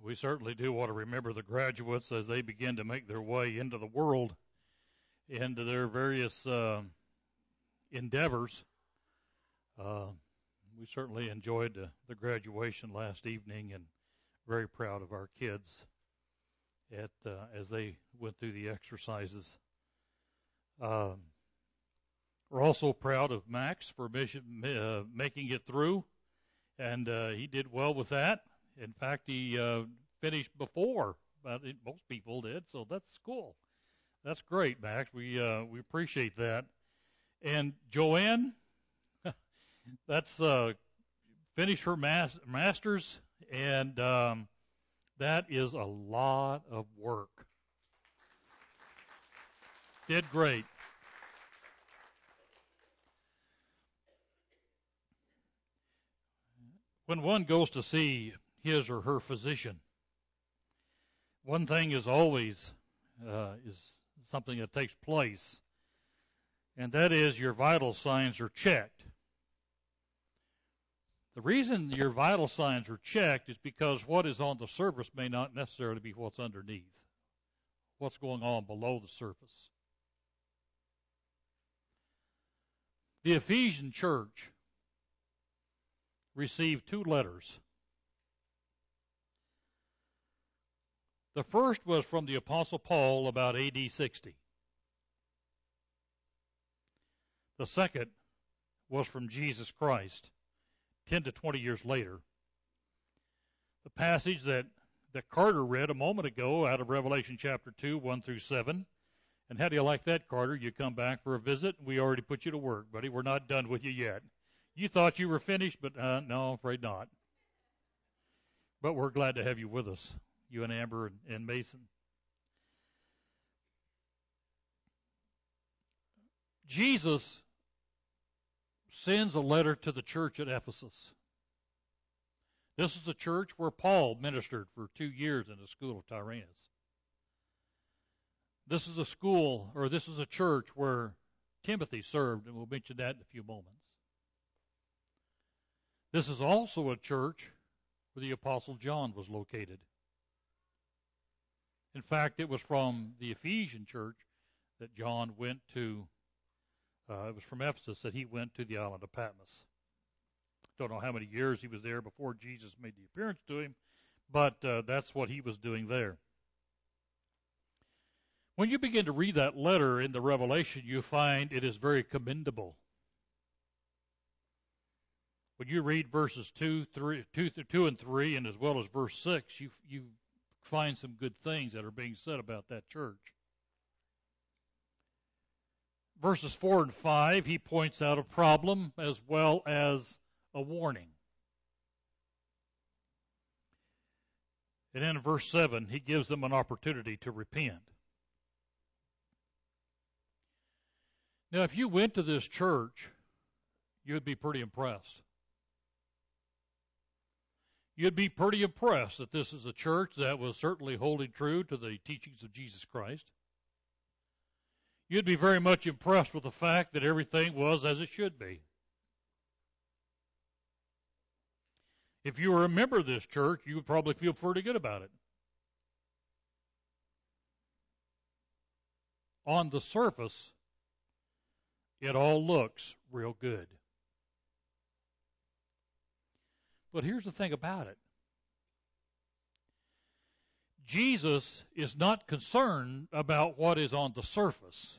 We certainly do want to remember the graduates as they begin to make their way into the world, into their various endeavors. We certainly enjoyed the graduation last evening, and very proud of our kids as they went through the exercises. We're also proud of Max for making it through, and he did well with that. In fact, he finished before most people did, so that's cool. That's great, Max. We appreciate that. And Joanne, that's finished her master's, and that is a lot of work. Did great. When one goes to see his or her physician, one thing is always is something that takes place, and that is your vital signs are checked. The reason your vital signs are checked is because what is on the surface may not necessarily be what's underneath, what's going on below the surface. The Ephesian church received 2 letters. The first was from the Apostle Paul about AD 60. The second was from Jesus Christ 10 to 20 years later. The passage that Carter read a moment ago out of Revelation chapter 2, 1 through 7. And how do you like that, Carter? You come back for a visit. We already put you to work, buddy. We're not done with you yet. You thought you were finished, but no, I'm afraid not. But we're glad to have you with us, you and Amber and Mason. Jesus sends a letter to the church at Ephesus. This is the church where Paul ministered for 2 years in the school of Tyrannus. This is a church where Timothy served, and we'll mention that in a few moments. This is also a church where the Apostle John was located. In fact, it was from the Ephesian church that John went to, it was from Ephesus that he went to the island of Patmos. Don't know how many years he was there before Jesus made the appearance to him, but that's what he was doing there. When you begin to read that letter in the Revelation, you find it is very commendable. When you read verses 2 and 3, and as well as verse 6, you find some good things that are being said about that church. Verses 4 and 5, he points out a problem as well as a warning. And then in verse 7, he gives them an opportunity to repent. Now, if you went to this church, you'd be pretty impressed. You'd be pretty impressed that this is a church that was certainly holding true to the teachings of Jesus Christ. You'd be very much impressed with the fact that everything was as it should be. If you were a member of this church, you would probably feel pretty good about it. On the surface, it all looks real good. But here's the thing about it. Jesus is not concerned about what is on the surface.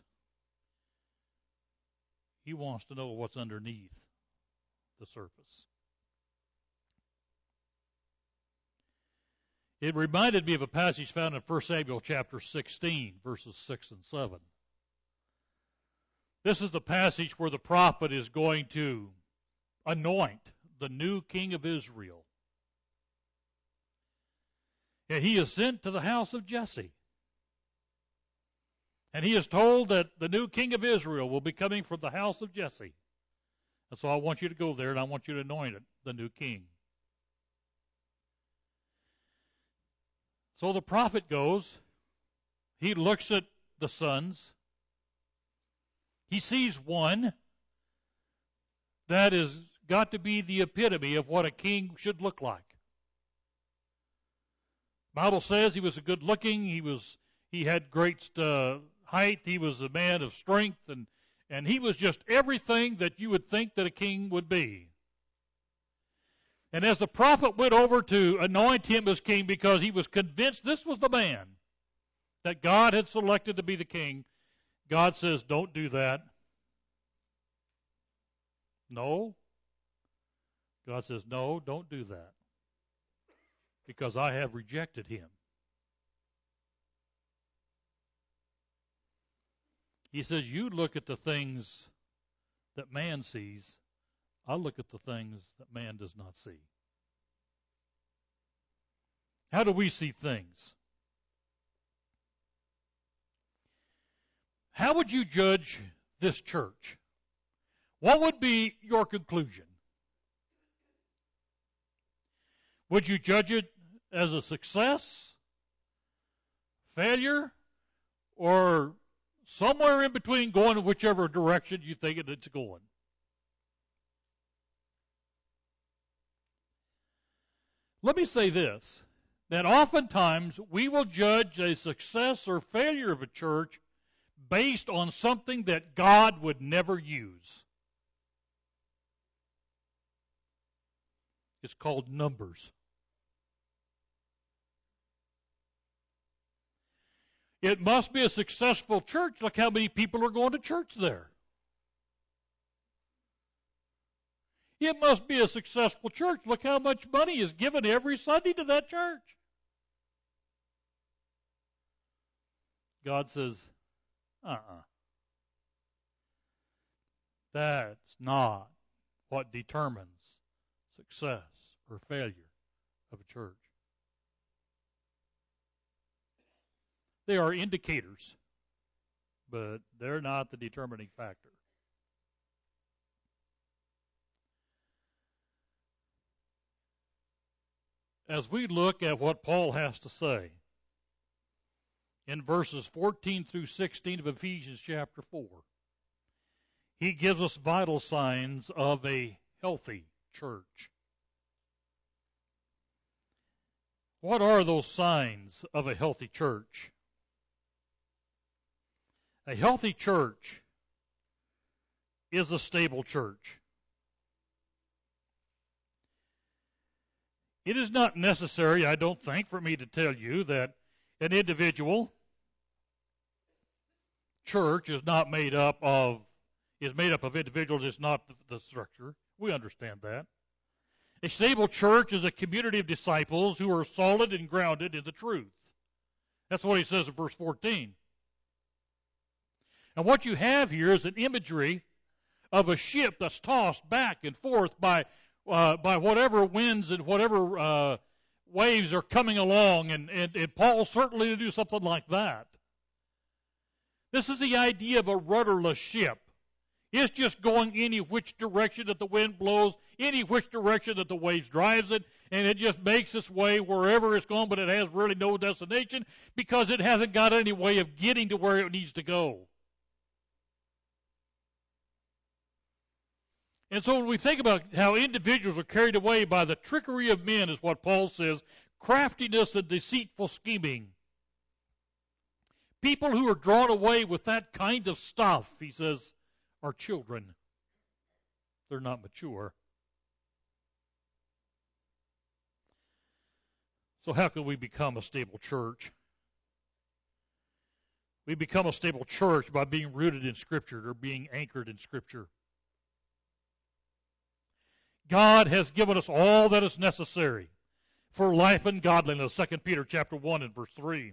He wants to know what's underneath the surface. It reminded me of a passage found in 1 Samuel chapter 16, verses 6 and 7. This is the passage where the prophet is going to anoint the new king of Israel. And he is sent to the house of Jesse. And he is told that the new king of Israel will be coming from the house of Jesse. And so I want you to go there and I want you to anoint it, the new king. So the prophet goes. He looks at the sons. He sees one that has got to be the epitome of what a king should look like. Bible says he was a good looking, he had great height, he was a man of strength, and he was just everything that you would think that a king would be. And as the prophet went over to anoint him as king because he was convinced this was the man that God had selected to be the king, God says, don't do that. No. God says, no, don't do that. Because I have rejected him. He says, you look at the things that man sees. I look at the things that man does not see. How do we see things? How would you judge this church? What would be your conclusion? Would you judge it as a success, failure, or somewhere in between, going in whichever direction you think it's going? Let me say this, that oftentimes we will judge a success or failure of a church based on something that God would never use. It's called numbers. It must be a successful church. Look how many people are going to church there. It must be a successful church. Look how much money is given every Sunday to that church. God says, That's not what determines success or failure of a church. They are indicators, but they're not the determining factor. As we look at what Paul has to say in verses 14 through 16 of Ephesians chapter 4, he gives us vital signs of a healthy church. What are those signs of a healthy church? A healthy church is a stable church. It is not necessary, I don't think, for me to tell you that an individual church is made up of individuals. It's not the structure. We understand that. A stable church is a community of disciples who are solid and grounded in the truth. That's what he says in verse 14. And what you have here is an imagery of a ship that's tossed back and forth by whatever winds and whatever waves are coming along, and Paul's certainly to do something like that. This is the idea of a rudderless ship. It's just going any which direction that the wind blows, any which direction that the waves drives it, and it just makes its way wherever it's going, but it has really no destination because it hasn't got any way of getting to where it needs to go. And so when we think about how individuals are carried away by the trickery of men, is what Paul says, craftiness and deceitful scheming. People who are drawn away with that kind of stuff, he says, are children. They're not mature. So how can we become a stable church? We become a stable church by being rooted in Scripture or being anchored in Scripture. God has given us all that is necessary for life and godliness, 2 Peter chapter 1 and verse 3.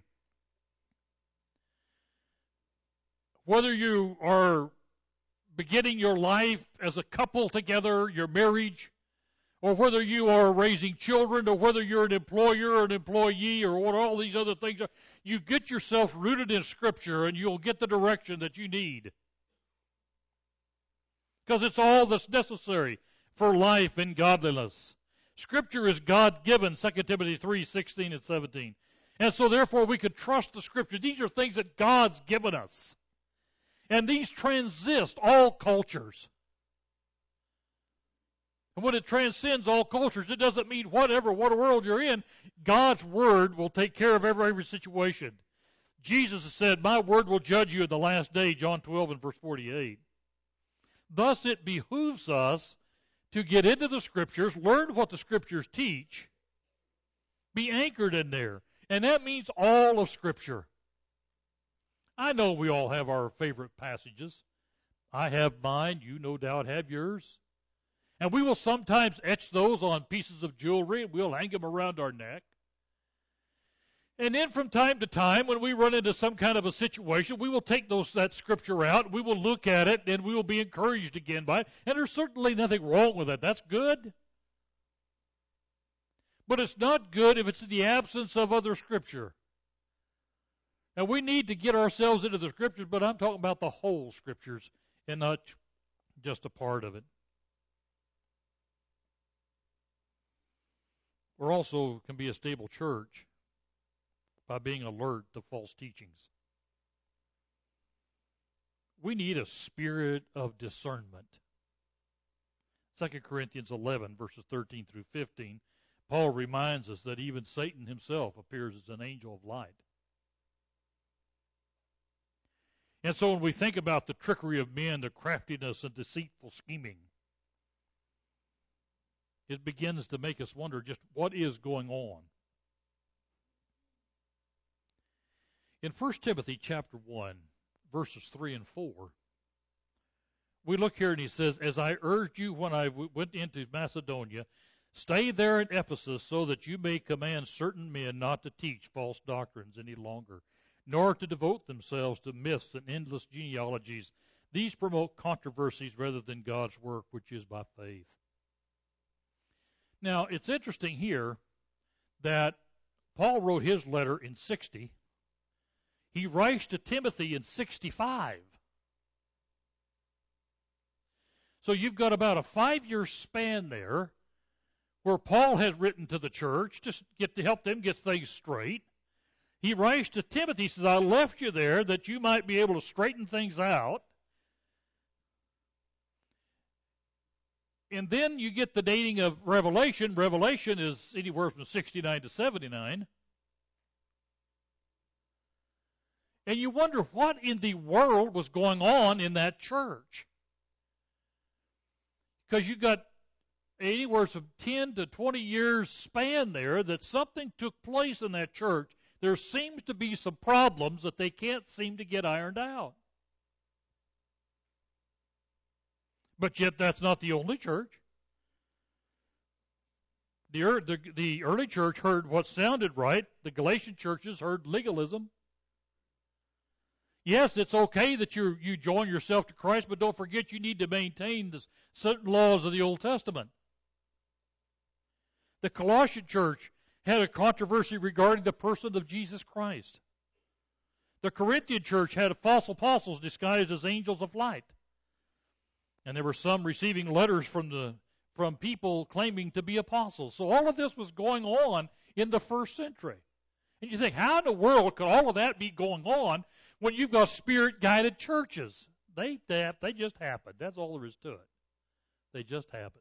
Whether you are beginning your life as a couple together, your marriage, or whether you are raising children, or whether you're an employer or an employee, or what all these other things are, you get yourself rooted in Scripture and you'll get the direction that you need. Because it's all that's necessary for life and godliness. Scripture is God-given, 2 Timothy 3:16 and 17. And so therefore we could trust the Scripture. These are things that God's given us. And these transist all cultures. And when it transcends all cultures, it doesn't mean what world you're in, God's Word will take care of every situation. Jesus has said, my Word will judge you in the last day, John 12 and verse 48. Thus it behooves us to get into the Scriptures, learn what the Scriptures teach, be anchored in there. And that means all of Scripture. I know we all have our favorite passages. I have mine. You no doubt have yours. And we will sometimes etch those on pieces of jewelry, and we'll hang them around our neck. And then from time to time, when we run into some kind of a situation, we will take that Scripture out, we will look at it, and we will be encouraged again by it. And there's certainly nothing wrong with it. That's good. But it's not good if it's in the absence of other Scripture. Now, we need to get ourselves into the Scriptures, but I'm talking about the whole Scriptures and not just a part of it. We also can be a stable church by being alert to false teachings. We need a spirit of discernment. 2 Corinthians 11, verses 13 through 15, Paul reminds us that even Satan himself appears as an angel of light. And so when we think about the trickery of men, the craftiness and deceitful scheming, it begins to make us wonder just what is going on. In 1 Timothy chapter 1, verses 3 and 4, we look here and he says, as I urged you when I went into Macedonia, stay there in Ephesus so that you may command certain men not to teach false doctrines any longer, nor to devote themselves to myths and endless genealogies. These promote controversies rather than God's work, which is by faith. Now, it's interesting here that Paul wrote his letter in 60. He writes to Timothy in 65. So you've got about a 5-year span there where Paul has written to the church just to help them get things straight. He writes to Timothy, he says, I left you there that you might be able to straighten things out. And then you get the dating of Revelation. Revelation is anywhere from 69 to 79. And you wonder what in the world was going on in that church. Because you got anywhere from 10 to 20 years span there that something took place in that church. There seems to be some problems that they can't seem to get ironed out. But yet that's not the only church. The early church heard what sounded right. The Galatian churches heard legalism. Yes, it's okay that you join yourself to Christ, but don't forget you need to maintain the certain laws of the Old Testament. The Colossian church had a controversy regarding the person of Jesus Christ. The Corinthian church had false apostles disguised as angels of light. And there were some receiving letters from people claiming to be apostles. So all of this was going on in the first century. And you think, how in the world could all of that be going on when you've got spirit-guided churches? They just happened. That's all there is to it. They just happened.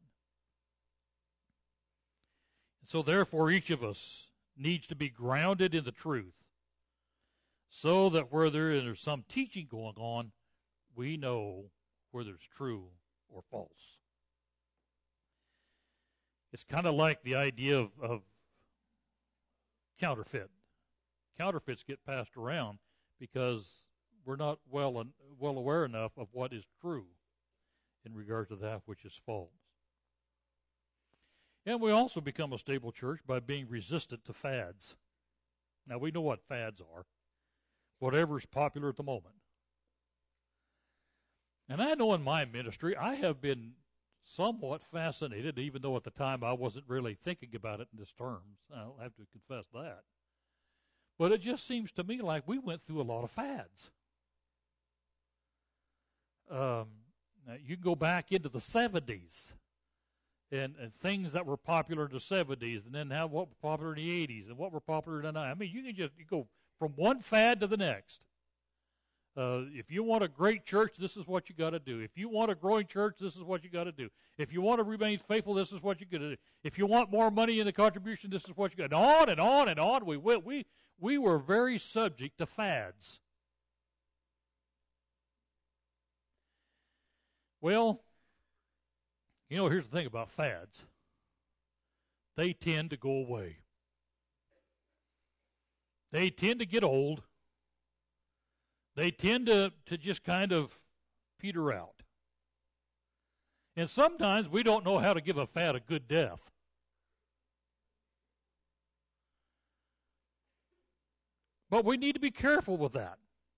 So therefore, each of us needs to be grounded in the truth so that where there is some teaching going on, we know whether it's true or false. It's kind of like the idea of counterfeit. Counterfeits get passed around because we're not well aware enough of what is true in regard to that which is false. And we also become a stable church by being resistant to fads. Now, we know what fads are. Whatever's popular at the moment. And I know in my ministry, I have been somewhat fascinated, even though at the time I wasn't really thinking about it in this terms. I'll have to confess that. But it just seems to me like we went through a lot of fads. Now you can go back into the 70s and things that were popular in the 70s, and then what were popular in the 80s, and what were popular in the 90s. I mean, you go from one fad to the next. If you want a great church, this is what you got to do. If you want a growing church, this is what you got to do. If you want to remain faithful, this is what you got to do. If you want more money in the contribution, this is what you got. And on and on and on we went. We were very subject to fads. Well, here's the thing about fads. They tend to go away. They tend to get old. They tend to just kind of peter out. And sometimes we don't know how to give a fad a good death. But we need to be careful with that.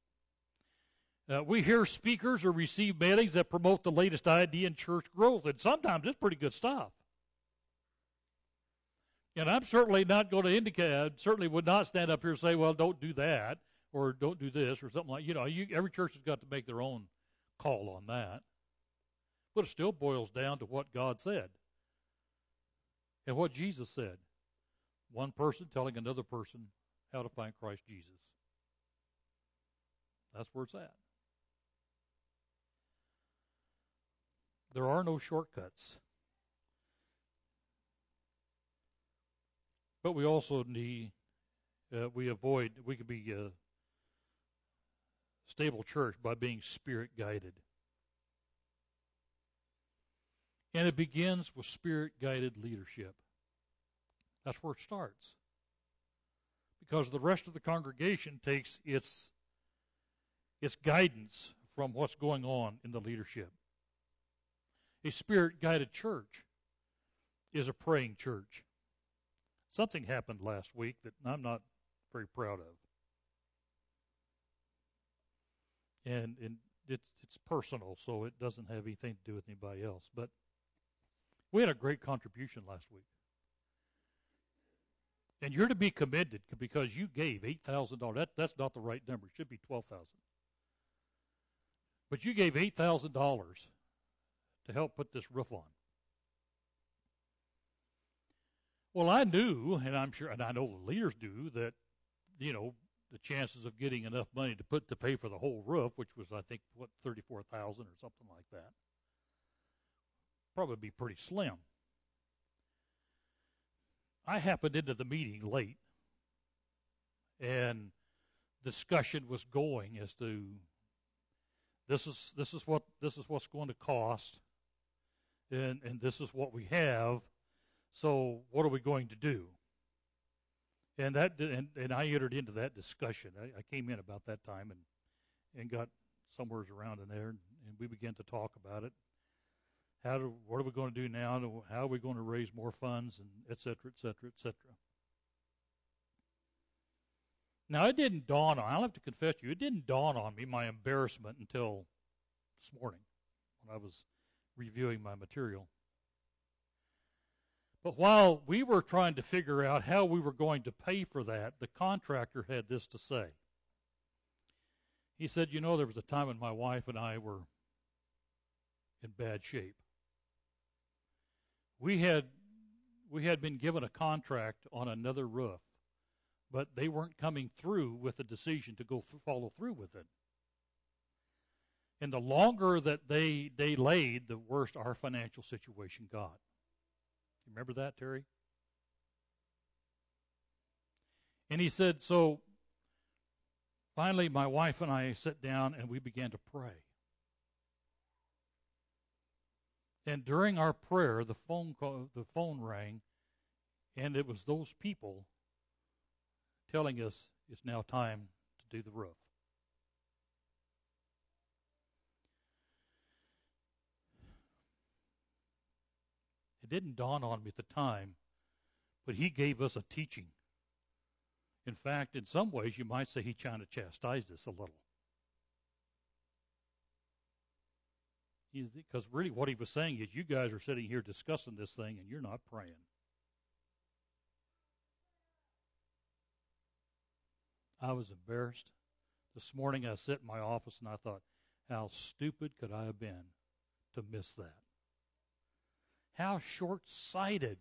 We hear speakers or receive mailings that promote the latest idea in church growth, and sometimes it's pretty good stuff. And I'm certainly not going to indicate, I certainly would not stand up here and say, well, don't do that, or don't do this, or something like, every church has got to make their own call on that. But it still boils down to what God said and what Jesus said. One person telling another person how to find Christ Jesus. That's where it's at. There are no shortcuts. But we also need, we can be a stable church by being Spirit-guided. And it begins with Spirit-guided leadership. That's where it starts. Because the rest of the congregation takes its guidance from what's going on in the leadership. A Spirit-guided church is a praying church. Something happened last week that I'm not very proud of. And it's personal, so it doesn't have anything to do with anybody else. But we had a great contribution last week. And you're to be commended because you gave $8,000. That's not the right number. It should be $12,000. But you gave $8,000 to help put this roof on. Well, I knew, and I'm sure, and I know the leaders do, that, the chances of getting enough money to pay for the whole roof, which was, I think, $34,000 or something like that, probably be pretty slim. I happened into the meeting late, and discussion was going as to this is what's going to cost, and this is what we have. So what are we going to do? And I entered into that discussion. I came in about that time and got somewhere around in there, and we began to talk about it. What are we going to do now? How are we going to raise more funds, and et cetera, et cetera, et cetera. Now, it didn't dawn on, I'll have to confess to you, it didn't dawn on me, my embarrassment, until this morning when I was reviewing my material. But while we were trying to figure out how we were going to pay for that, the contractor had this to say. He said, there was a time when my wife and I were in bad shape. We had been given a contract on another roof, but they weren't coming through with a decision to follow through with it. And the longer that they delayed, the worse our financial situation got. You remember that, Terry? And he said, so finally my wife and I sat down and we began to pray. And during our prayer, the phone rang, and it was those people telling us it's now time to do the roof. It didn't dawn on me at the time, but he gave us a teaching. In fact, in some ways, you might say he kind of chastised us a little. Because really what he was saying is, you guys are sitting here discussing this thing and you're not praying. I was embarrassed. This morning I sat in my office and I thought, how stupid could I have been to miss that? How short-sighted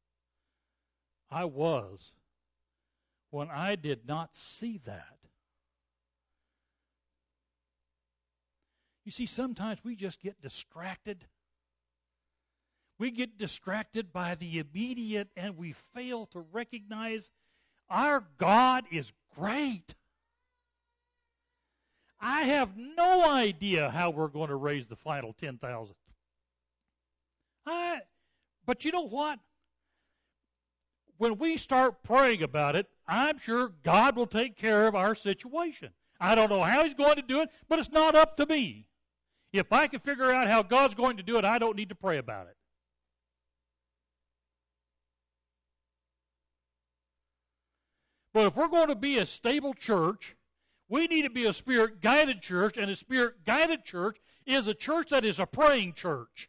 I was when I did not see that. You see, sometimes we just get distracted. We get distracted by the immediate, and we fail to recognize our God is great. I have no idea how we're going to raise the final 10,000. But you know what? When we start praying about it, I'm sure God will take care of our situation. I don't know how He's going to do it, but it's not up to me. If I can figure out how God's going to do it, I don't need to pray about it. But if we're going to be a stable church, we need to be a Spirit-guided church, and a Spirit-guided church is a church that is a praying church.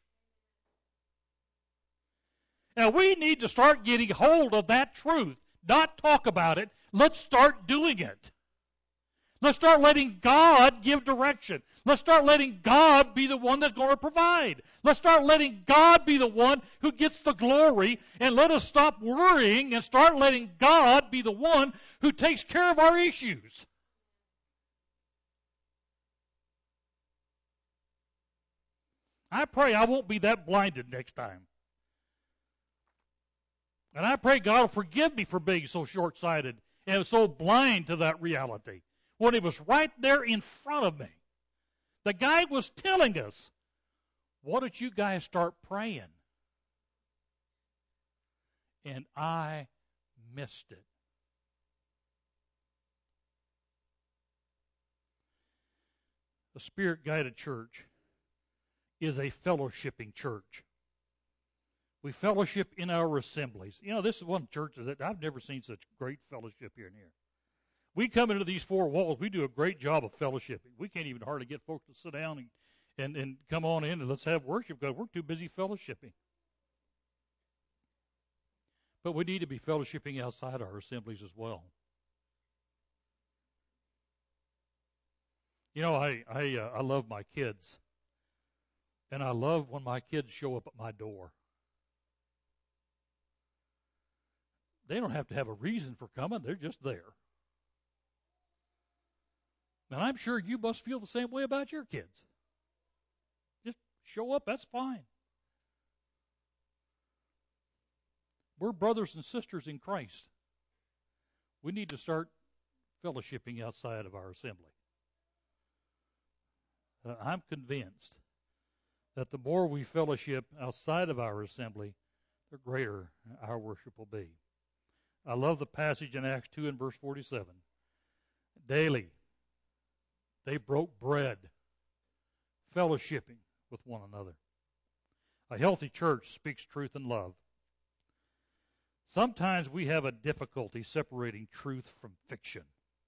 Now, we need to start getting hold of that truth, not talk about it. Let's start doing it. Let's start letting God give direction. Let's start letting God be the one that's going to provide. Let's start letting God be the one who gets the glory, and let us stop worrying and start letting God be the one who takes care of our issues. I pray I won't be that blinded next time. And I pray God will forgive me for being so short-sighted and so blind to that reality when it was right there in front of me. The guy was telling us, why don't you guys start praying? And I missed it. The Spirit-guided church is a fellowshipping church. We fellowship in our assemblies. You know, this is one church that I've never seen such great fellowship here in here. We come into these four walls. We do a great job of fellowshipping. We can't even hardly get folks to sit down and come on in and let's have worship because we're too busy fellowshipping. But we need to be fellowshipping outside our assemblies as well. You know, I love my kids. And I love when my kids show up at my door. They don't have to have a reason for coming. They're just there. And I'm sure you must feel the same way about your kids. Just show up, that's fine. We're brothers and sisters in Christ. We need to start fellowshipping outside of our assembly. I'm convinced that the more we fellowship outside of our assembly, the greater our worship will be. I love the passage in Acts 2 and verse 47. Daily, they broke bread, fellowshipping with one another. A healthy church speaks truth and love. Sometimes we have a difficulty separating truth from fiction.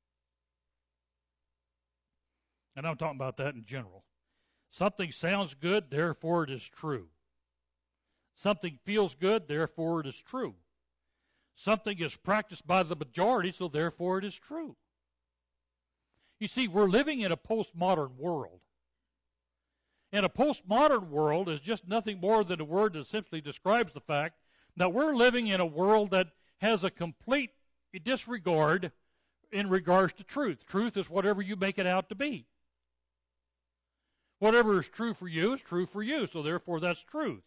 And I'm talking about that in general. Something sounds good, therefore it is true. Something feels good, therefore it is true. Something is practiced by the majority, so therefore it is true. You see, we're living in a postmodern world. And a postmodern world is just nothing more than a word that simply describes the fact that we're living in a world that has a complete disregard in regards to truth. Truth is whatever you make it out to be. Whatever is true for you is true for you, so therefore that's truth.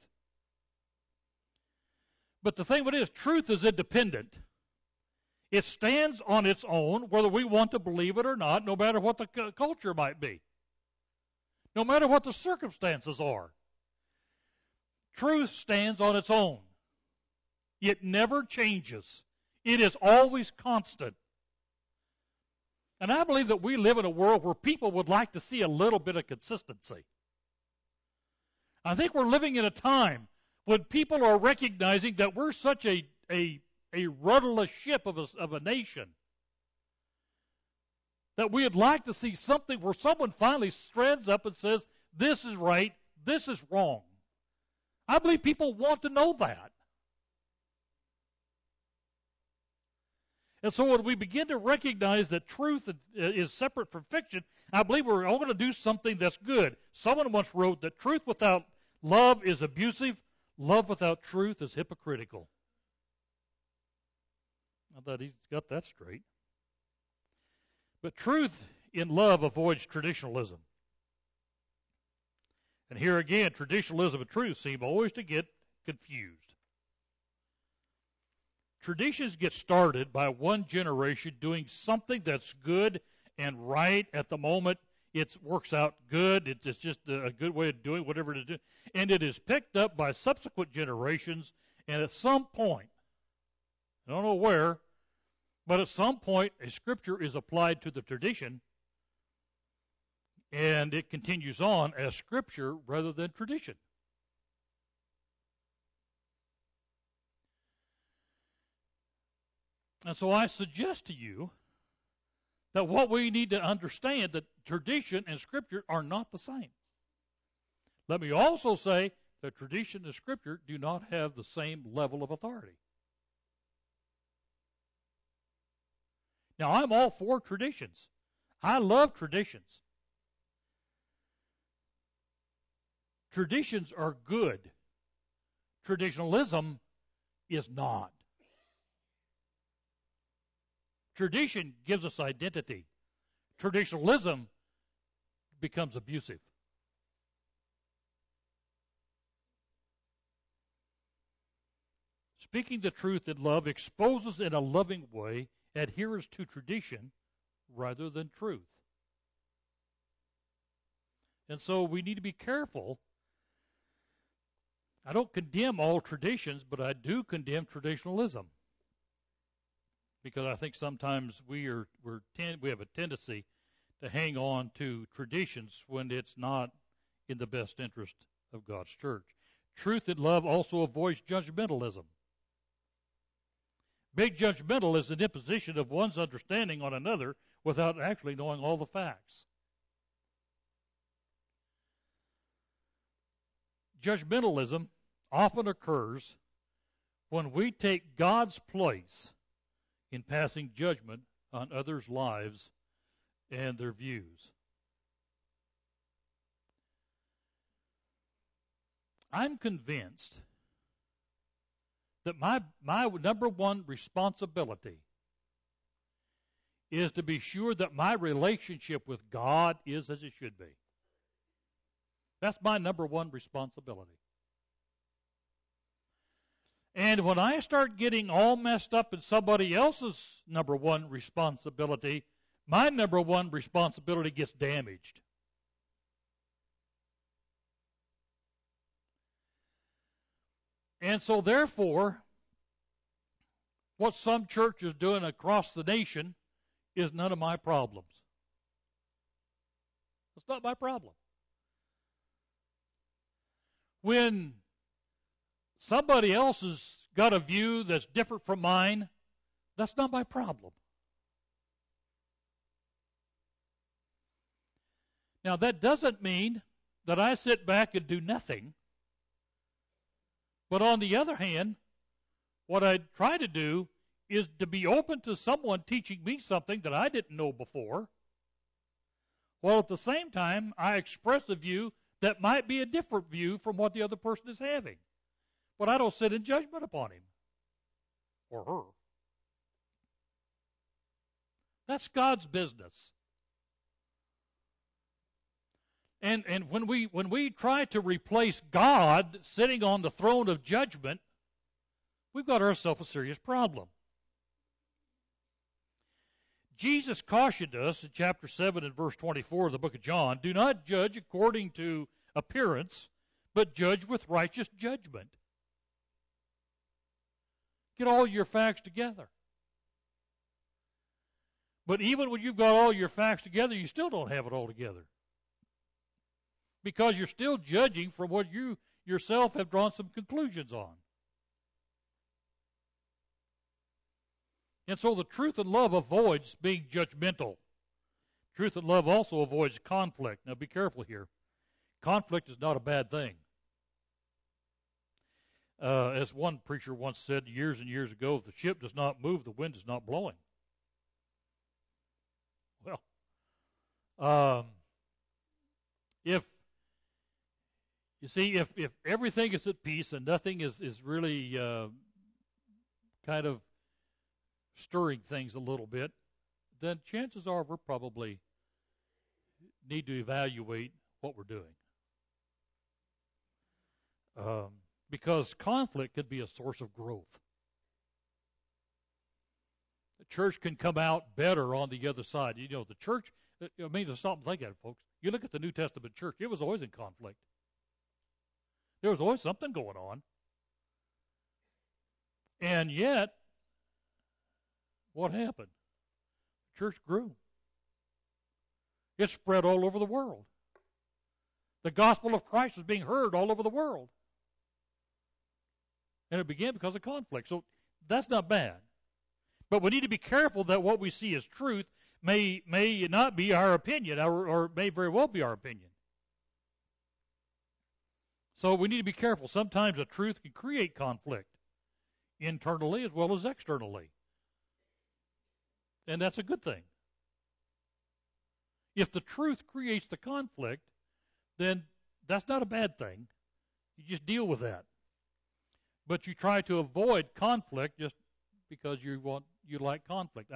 But the thing is, truth is independent. It stands on its own, whether we want to believe it or not, no matter what the culture might be. No matter what the circumstances are. Truth stands on its own. It never changes. It is always constant. And I believe that we live in a world where people would like to see a little bit of consistency. I think we're living in a time when people are recognizing that we're such a rudderless ship of a nation that we'd like to see something where someone finally stands up and says, this is right, this is wrong. I believe people want to know that. And so when we begin to recognize that truth is separate from fiction, I believe we're all going to do something that's good. Someone once wrote that truth without love is abusive, love without truth is hypocritical. I thought he's got that straight. But truth in love avoids traditionalism. And here again, traditionalism and truth seem always to get confused. Traditions get started by one generation doing something that's good and right at the moment. It works out good. It's just a good way of doing whatever it is. And it is picked up by subsequent generations. And at some point, I don't know where, but at some point, a scripture is applied to the tradition. And it continues on as scripture rather than tradition. And so I suggest to you that what we need to understand, that tradition and scripture are not the same. Let me also say that tradition and scripture do not have the same level of authority. Now, I'm all for traditions. I love traditions. Traditions are good. Traditionalism is not. Tradition gives us identity. Traditionalism becomes abusive. Speaking the truth in love exposes in a loving way adherence to tradition rather than truth. And so we need to be careful. I don't condemn all traditions, but I do condemn traditionalism. Because I think sometimes we have a tendency to hang on to traditions when it's not in the best interest of God's church. Truth and love also avoids judgmentalism. Being judgmental is an imposition of one's understanding on another without actually knowing all the facts. Judgmentalism often occurs when we take God's place in passing judgment on others' lives and their views. I'm convinced that my number one responsibility is to be sure that my relationship with God is as it should be. That's my number one responsibility. And when I start getting all messed up in somebody else's number one responsibility, my number one responsibility gets damaged. And so therefore, what some churches doing across the nation is none of my problems. It's not my problem. When somebody else has got a view that's different from mine, that's not my problem. Now, that doesn't mean that I sit back and do nothing. But on the other hand, what I try to do is to be open to someone teaching me something that I didn't know before, while at the same time I express a view that might be a different view from what the other person is having. But I don't sit in judgment upon him or her. That's God's business. And when we try to replace God sitting on the throne of judgment, we've got ourselves a serious problem. Jesus cautioned us in chapter 7 and verse 24 of the book of John, do not judge according to appearance, but judge with righteous judgment. Get all your facts together. But even when you've got all your facts together, you still don't have it all together. Because you're still judging from what you yourself have drawn some conclusions on. And so the truth and love avoids being judgmental. Truth and love also avoids conflict. Now be careful here. Conflict is not a bad thing. As one preacher once said years and years ago, if the ship does not move, the wind is not blowing. Well, if everything is at peace and nothing is really kind of stirring things a little bit, then chances are we're probably need to evaluate what we're doing. because conflict could be a source of growth. The church can come out better on the other side. You know, the church, I mean, to stop and think at it, folks. You look at the New Testament church, it was always in conflict. There was always something going on. And yet, what happened? The church grew. It spread all over the world. The gospel of Christ was being heard all over the world. And it began because of conflict. So that's not bad. But we need to be careful that what we see as truth may not be our opinion, or may very well be our opinion. So we need to be careful. Sometimes the truth can create conflict, internally as well as externally. And that's a good thing. If the truth creates the conflict, then that's not a bad thing. You just deal with that. But you try to avoid conflict just because you like conflict.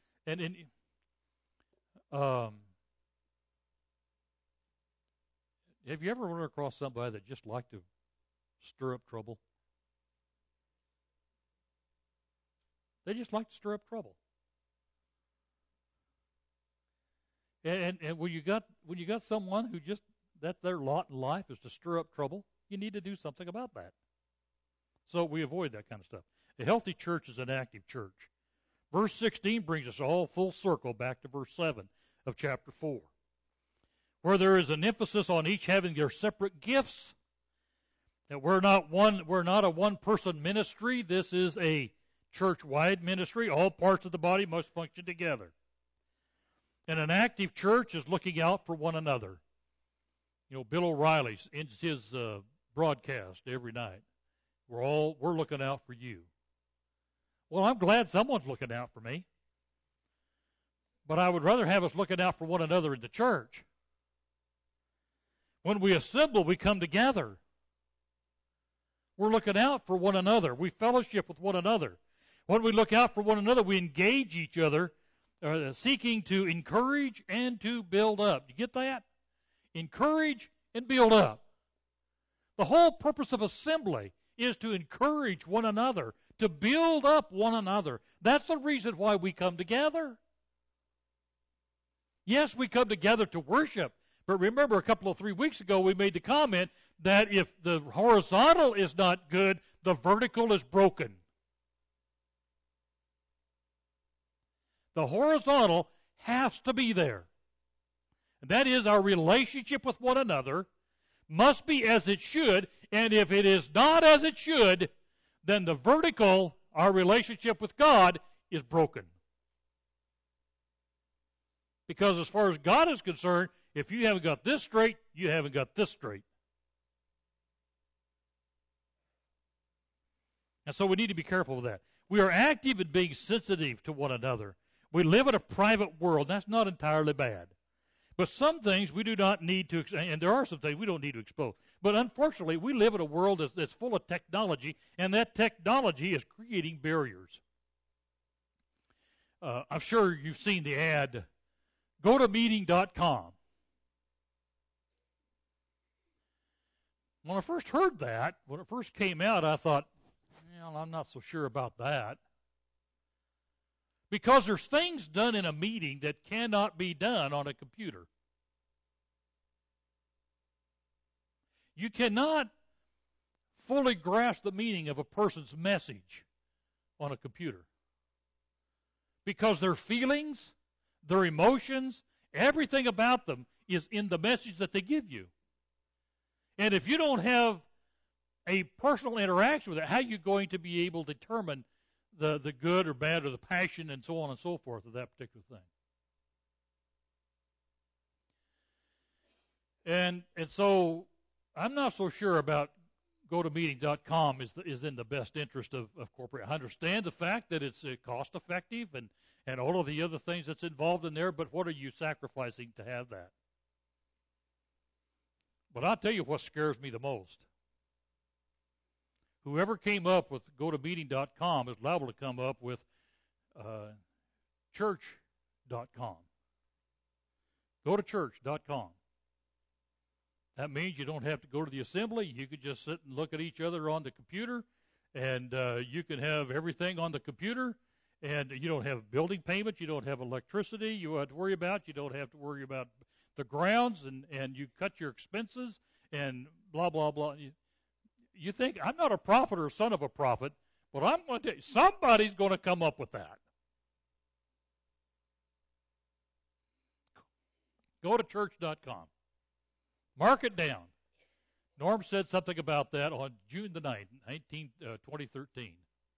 Have you ever run across somebody that just liked to stir up trouble? They just like to stir up trouble. And when you got someone who just, that's their lot in life is to stir up trouble, you need to do something about that. So we avoid that kind of stuff. A healthy church is an active church. Verse 16 brings us all full circle back to verse 7 of chapter 4, where there is an emphasis on each having their separate gifts. That we're not a one-person ministry. This is a church-wide ministry. All parts of the body must function together. And an active church is looking out for one another. You know, Bill O'Reilly ends his broadcast every night. We're looking out for you. Well, I'm glad someone's looking out for me. But I would rather have us looking out for one another in the church. When we assemble, we come together. We're looking out for one another. We fellowship with one another. When we look out for one another, we engage each other, seeking to encourage and to build up. You get that? Encourage and build up. The whole purpose of assembly is to encourage one another, to build up one another. That's the reason why we come together. Yes, we come together to worship. But remember, a couple of 3 weeks ago, we made the comment that if the horizontal is not good, the vertical is broken. The horizontal has to be there. And that is, our relationship with one another must be as it should, and if it is not as it should, then the vertical, our relationship with God, is broken. Because as far as God is concerned, if you haven't got this straight, you haven't got this straight. And so we need to be careful with that. We are active in being sensitive to one another. We live in a private world. That's not entirely bad. But some things we do not need to, and there are some things we don't need to expose. But unfortunately, we live in a world that's full of technology, and that technology is creating barriers. I'm sure you've seen the ad, GoToMeeting.com. When I first heard that, when it first came out, I thought, well, I'm not so sure about that. Because there's things done in a meeting that cannot be done on a computer. You cannot fully grasp the meaning of a person's message on a computer. Because their feelings, their emotions, everything about them is in the message that they give you. And if you don't have a personal interaction with it, how are you going to be able to determine the good or bad or the passion and so on and so forth of that particular thing? And so I'm not so sure about GoToMeeting.com is in the best interest of corporate. I understand the fact that it's cost effective and all of the other things that's involved in there, but what are you sacrificing to have that? But I'll tell you what scares me the most. Whoever came up with GoToMeeting.com is liable to come up with Church.com. GoToChurch.com. That means you don't have to go to the assembly. You could just sit and look at each other on the computer, and you can have everything on the computer, and you don't have building payments. You don't have electricity you have to worry about. You don't have to worry about the grounds, and you cut your expenses, and blah, blah, blah. You think, I'm not a prophet or son of a prophet, but I'm going to tell you, somebody's going to come up with that. Go to church.com. Mark it down. Norm said something about that on June the 9th, 2013.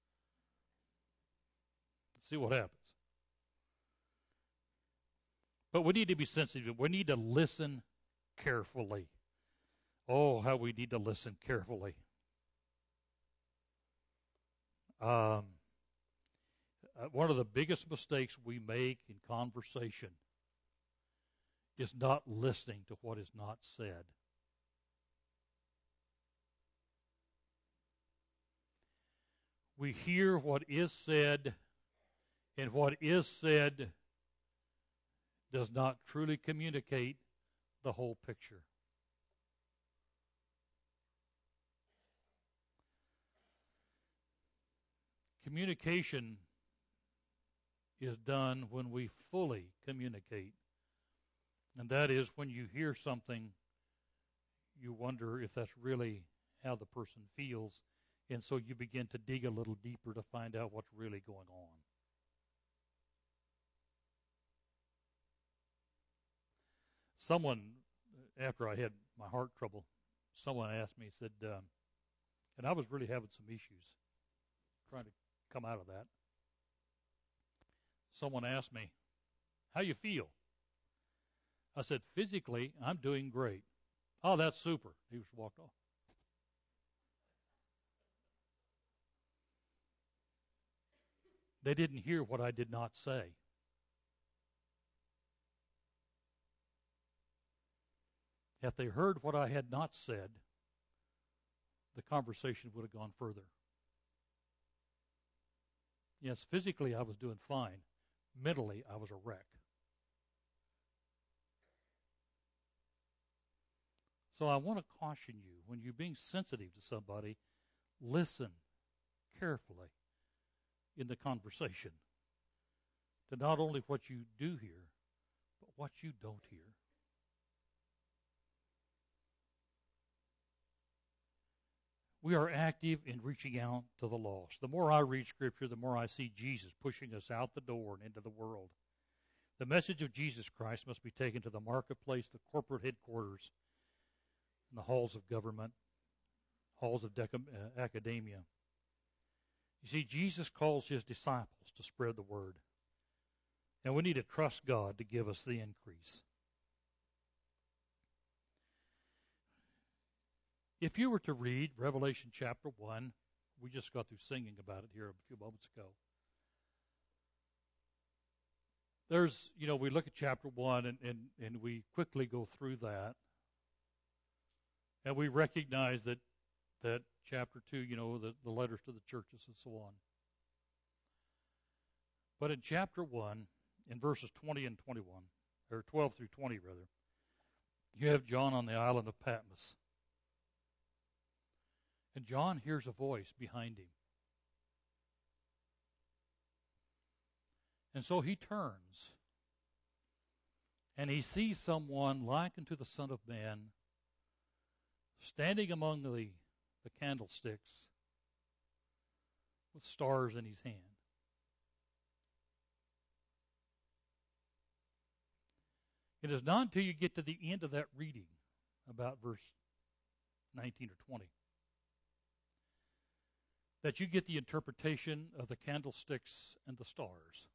Let's see what happens. But we need to be sensitive. We need to listen carefully. Oh, how we need to listen carefully. One of the biggest mistakes we make in conversation is not listening to what is not said. We hear what is said, and what is said does not truly communicate the whole picture. Communication is done when we fully communicate. And that is when you hear something, you wonder if that's really how the person feels. And so you begin to dig a little deeper to find out what's really going on. Someone, after I had my heart trouble, someone asked me, said, and I was really having some issues trying to come out of that. Someone asked me, how you feel? I said, physically, I'm doing great. Oh, that's super. He just walked off. They didn't hear what I did not say. If they heard what I had not said, the conversation would have gone further. Yes, physically I was doing fine. Mentally, I was a wreck. So I want to caution you, when you're being sensitive to somebody, listen carefully in the conversation to not only what you do hear, but what you don't hear. We are active in reaching out to the lost. The more I read Scripture, the more I see Jesus pushing us out the door and into the world. The message of Jesus Christ must be taken to the marketplace, the corporate headquarters, and the halls of government, halls of academia. You see, Jesus calls his disciples to spread the word. And we need to trust God to give us the increase. If you were to read Revelation chapter 1, we just got through singing about it here a few moments ago. There's, we look at chapter 1 and we quickly go through that. And we recognize that chapter 2, the letters to the churches and so on. But in chapter 1, in verses 20 and 21, or 12 through 20 rather, you have John on the island of Patmos. And John hears a voice behind him. And so he turns, and he sees someone likened to the Son of Man standing among the candlesticks with stars in his hand. It is not until you get to the end of that reading, about verse 19 or 20, that you get the interpretation of the candlesticks and the stars.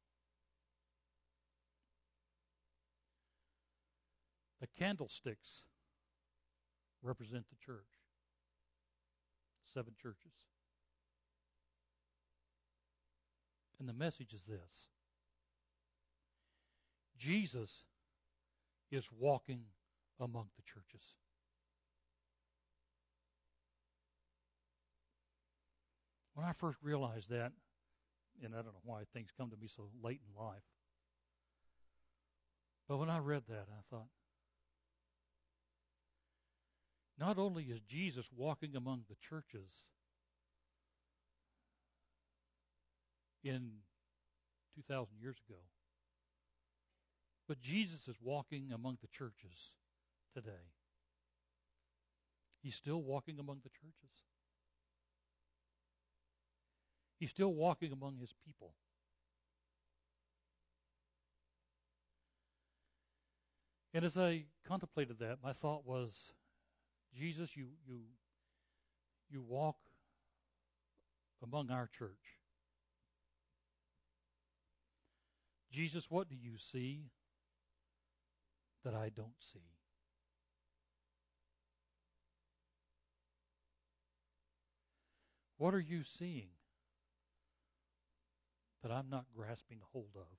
The candlesticks represent the church. 7 churches. And the message is this. Jesus is walking among the churches. When I first realized that, and I don't know why things come to me so late in life, but when I read that, I thought, Not only is Jesus walking among the churches in 2,000 years ago, but Jesus is walking among the churches today. He's still walking among the churches. He's still walking among his people. And as I contemplated that, my thought was, Jesus, you walk among our church. Jesus, what do you see that I don't see? What are you seeing that I'm not grasping a hold of?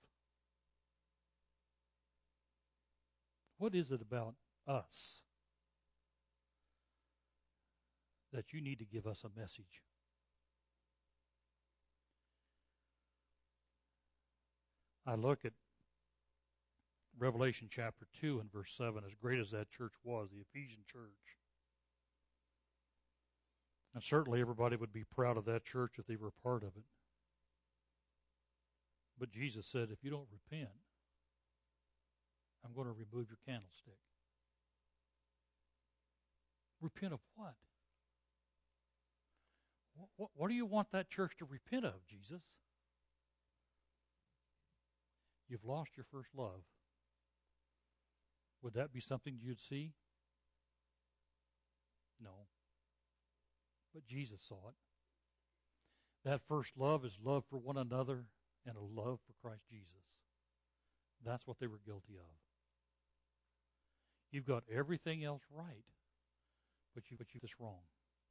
What is it about us that you need to give us a message? I look at Revelation chapter 2 and verse 7, as great as that church was, the Ephesian church. And certainly everybody would be proud of that church if they were a part of it. But Jesus said, if you don't repent, I'm going to remove your candlestick. Repent of what? What do you want that church to repent of, Jesus? You've lost your first love. Would that be something you'd see? No. But Jesus saw it. That first love is love for one another and a love for Christ Jesus. That's what they were guilty of. You've got everything else right, but you this wrong.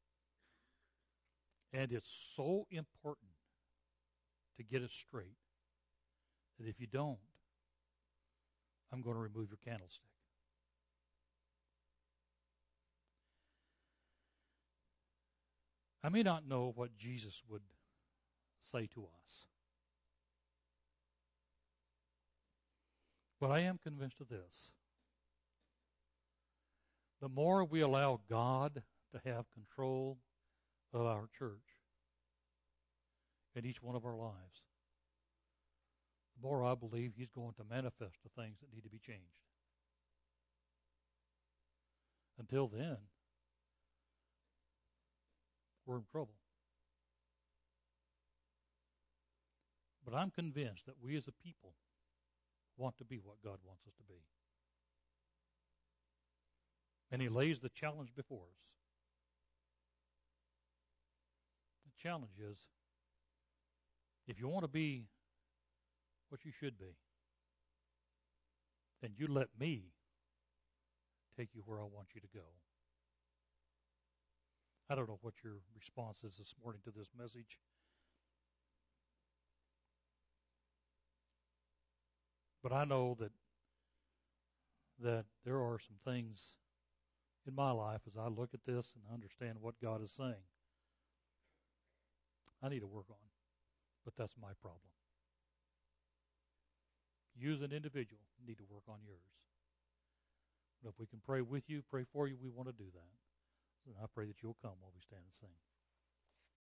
And it's so important to get it straight that if you don't, I'm going to remove your candlestick. I may not know what Jesus would say to us, but I am convinced of this. The more we allow God to have control of our church in each one of our lives, the more I believe He's going to manifest the things that need to be changed. Until then, we're in trouble. But I'm convinced that we as a people want to be what God wants us to be. And He lays the challenge before us. The challenge is, if you want to be what you should be, then you let me take you where I want you to go. I don't know what your response is this morning to this message. But I know that there are some things in my life as I look at this and understand what God is saying I need to work on. But that's my problem. You as an individual need to work on yours. But if we can pray with you, pray for you, we want to do that. And I pray that you'll come while we stand and sing.